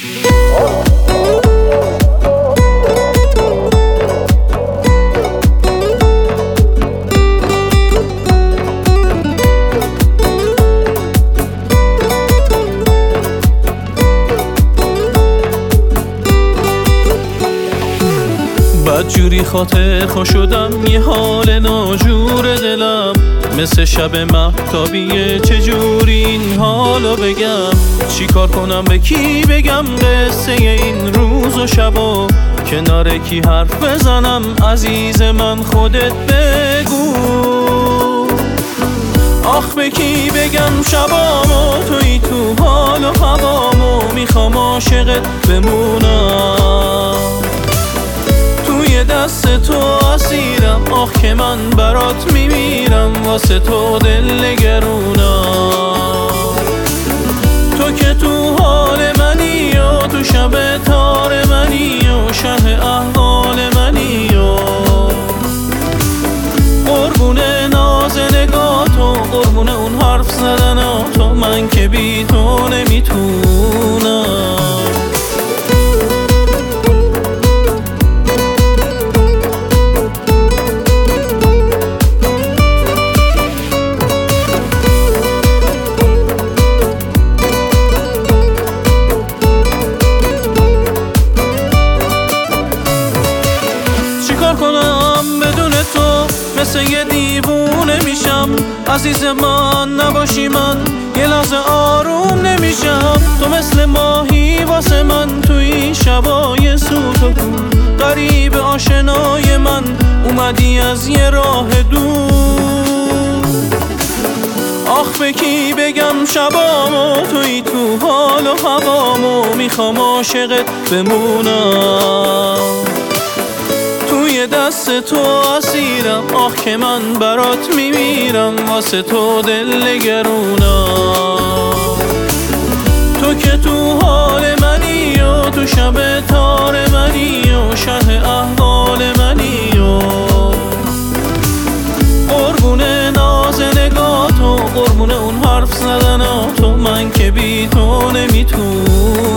بدجوری خاطر خوش شدم، یه حال ناجور دلم مثل شب مهتابیه. چجوری این حالو بگم، چی کار کنم، به کی بگم قصه این روز و شبا، کنار کی حرف بزنم عزیز من خودت بگو. آخ به کی بگم شبامو، توی تو حال و هوامو، میخوام عاشقت بمونم، توی دست تو اسیرم. آخ که من برات میمیرم، واسه تو دل نگرونم. تو که تو حال منی و تو شب تار منی و شه احوال منی و قربون ناز نگاه تو، قربون اون حرف زدن تو، من که بی تو نمیتونم. چیکار کنم بدون تو، مثل یه دیوونه میشم. عزیز من نباشی من یه لحظه آروم نمیشم. تو مثل ماهی واسه من توی شبای سوت و کور، غریب آشنای من اومدی از یه راه دور. آخ به کی بگم شبامو، توی تو حال و هوامو، میخوام عاشقت بمونم، توی دست تو اسیرم. آخ که من برات میمیرم، واسه تو دل نگرونم. تو که تو حال منی و تو شب تار منی و شه احوال منی و قربون ناز نگاه تو، قربون اون حرف زدن تو، من که بی تو نمیتونم.